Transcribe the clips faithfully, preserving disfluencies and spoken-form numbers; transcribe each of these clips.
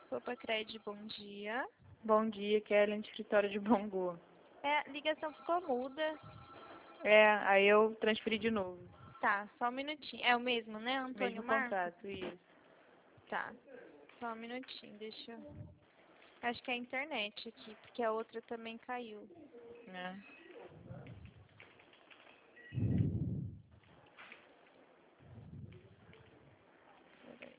Copa Cred, bom dia. Bom dia, Kellen, de escritório de Bangu. É, a ligação ficou muda. É, aí eu transferi de novo. Tá, só um minutinho. É o mesmo, né, Antônio Mesmo Marcos? contato, isso. Tá, só um minutinho, deixa eu... Acho que é a internet aqui, porque a outra também caiu. É. Peraí.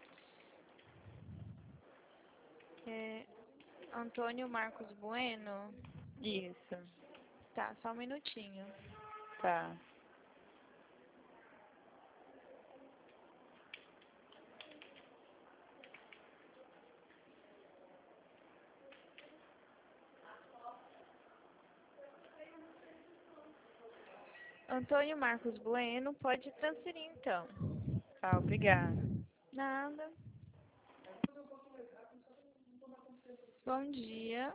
É, Antônio Marcos Bueno? Isso, Tá, só um minutinho. tá. Antônio Marcos Bueno, pode transferir então. Tá, obrigada. Nada. Bom dia.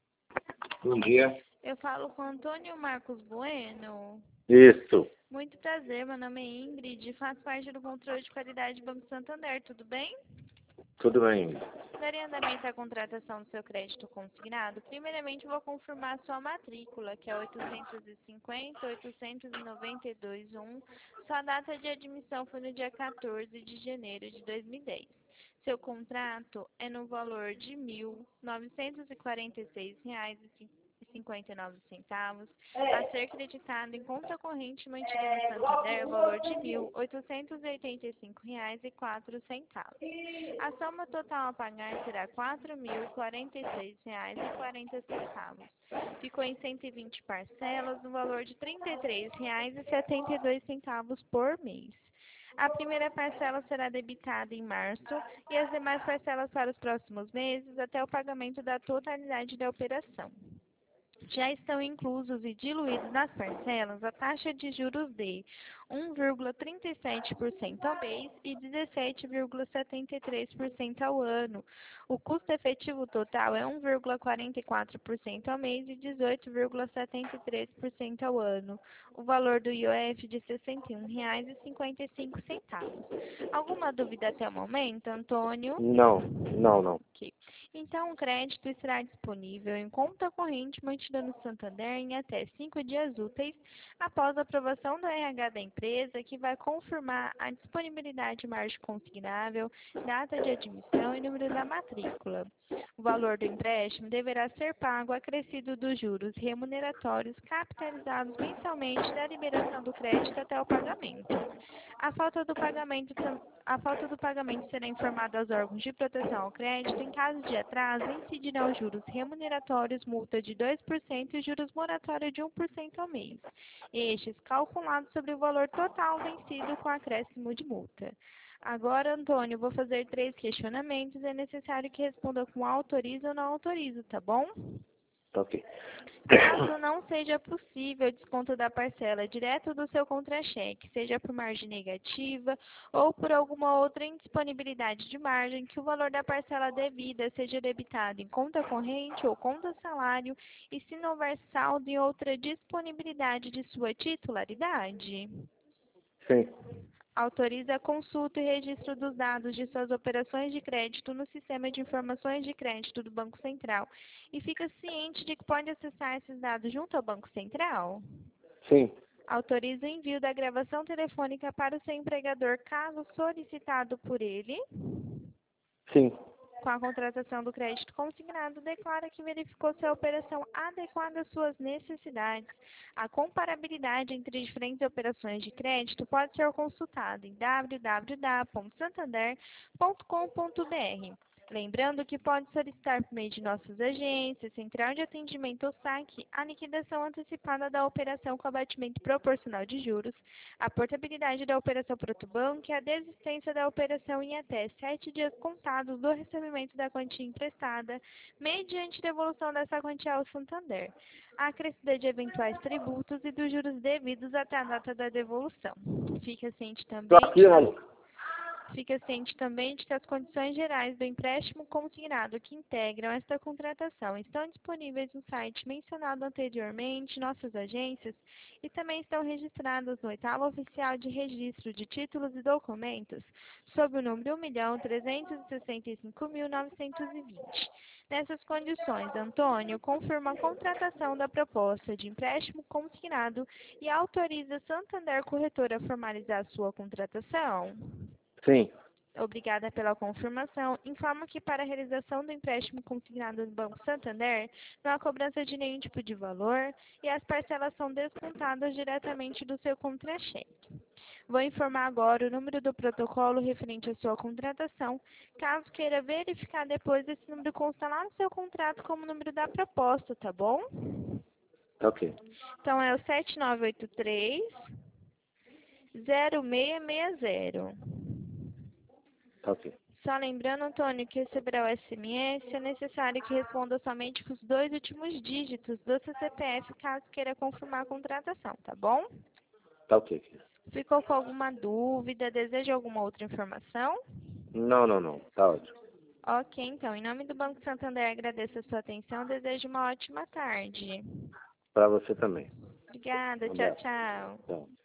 Bom dia. Eu falo com Antônio Marcos Bueno. Isso. Muito prazer, meu nome é Ingrid, faço parte do controle de qualidade do Banco Santander, tudo bem? Tudo bem. Daria andamento à contratação do seu crédito consignado? Primeiramente, vou confirmar sua matrícula, que é oitocentos e cinquenta, oitocentos e noventa e dois um. Sua data de admissão foi no dia quatorze de janeiro de dois mil e dez. Seu contrato é no valor de mil novecentos e quarenta e seis reais e cinquenta e nove centavos, a ser creditado em conta corrente mantida no Santander, valor de mil oitocentos e oitenta e cinco reais e quatro centavos. A soma total a pagar será quatro mil quarenta e seis reais e quarenta centavos. Ficou em cento e vinte parcelas, no valor de trinta e três reais e setenta e dois centavos por mês. A primeira parcela será debitada em março e as demais parcelas para os próximos meses até o pagamento da totalidade da operação. Já estão inclusos e diluídos nas parcelas a taxa de juros de um vírgula trinta e sete por cento ao mês e dezessete vírgula setenta e três por cento ao ano. O custo efetivo total é um vírgula quarenta e quatro por cento ao mês e dezoito vírgula setenta e três por cento ao ano. O valor do I O F de sessenta e um reais e cinquenta e cinco centavos. Alguma dúvida até o momento, Antônio? Não, não, não. Ok. Então, o crédito estará disponível em conta corrente mantida no Santander em até cinco dias úteis após a aprovação do R H da empresa, que vai confirmar a disponibilidade de margem consignável, data de admissão e número da matrícula. O valor do empréstimo deverá ser pago acrescido dos juros remuneratórios capitalizados mensalmente da liberação do crédito até o pagamento. A falta do pagamento, a falta do pagamento será informada aos órgãos de proteção ao crédito. Em caso de atraso, incidirão juros remuneratórios, multa de dois por cento e juros moratórios de um por cento ao mês. Estes calculados sobre o valor total vencido com acréscimo de multa. Agora, Antônio, vou fazer três questionamentos. É necessário que responda com autorizo ou não autorizo, tá bom? Ok. Caso não seja possível o desconto da parcela direto do seu contra-cheque, seja por margem negativa ou por alguma outra indisponibilidade de margem, que o valor da parcela devida seja debitado em conta corrente ou conta salário e se não houver saldo em outra disponibilidade de sua titularidade. Sim. Autoriza a consulta e registro dos dados de suas operações de crédito no Sistema de Informações de Crédito do Banco Central e fica ciente de que pode acessar esses dados junto ao Banco Central? Sim. Autoriza o envio da gravação telefônica para o seu empregador, caso solicitado por ele? Sim. Com a contratação do crédito consignado, declara que verificou se a operação adequada às suas necessidades. A comparabilidade entre diferentes operações de crédito pode ser consultada em w w w ponto santander ponto com ponto b r. Lembrando que pode solicitar por meio de nossas agências, central de atendimento ou saque, a liquidação antecipada da operação com abatimento proporcional de juros, a portabilidade da operação para outro banco e a desistência da operação em até sete dias contados do recebimento da quantia emprestada, mediante devolução dessa quantia ao Santander, a acrescida de eventuais tributos e dos juros devidos até a data da devolução. Fica ciente Tô também... aqui, mano. Fica ciente também de que as condições gerais do empréstimo consignado que integram esta contratação estão disponíveis no site mencionado anteriormente, nossas agências, e também estão registradas no oitavo oficial de registro de títulos e documentos, sob o número um milhão trezentos e sessenta e cinco mil novecentos e vinte. Nessas condições, Antônio confirma a contratação da proposta de empréstimo consignado e autoriza Santander Corretora a formalizar sua contratação? Sim. Obrigada pela confirmação. Informo que para a realização do empréstimo consignado no Banco Santander, não há cobrança de nenhum tipo de valor e as parcelas são descontadas diretamente do seu contra-cheque. Vou informar agora o número do protocolo referente à sua contratação. Caso queira verificar depois, esse número consta lá no seu contrato como número da proposta, tá bom? Tá ok. Então é o sete nove oito três, zero seis seis zero. Tá ok. Só lembrando, Antônio, que receberá o S M S, é necessário que responda somente com os dois últimos dígitos do seu C P F, caso queira confirmar a contratação, tá bom? Tá ok, querida. Ficou com alguma dúvida? Deseja alguma outra informação? Não, não, não. Tá ótimo. Ok, então, em nome do Banco Santander, agradeço a sua atenção, desejo uma ótima tarde. Pra você também. Obrigada, Um tchau, abraço. tchau. Tchau.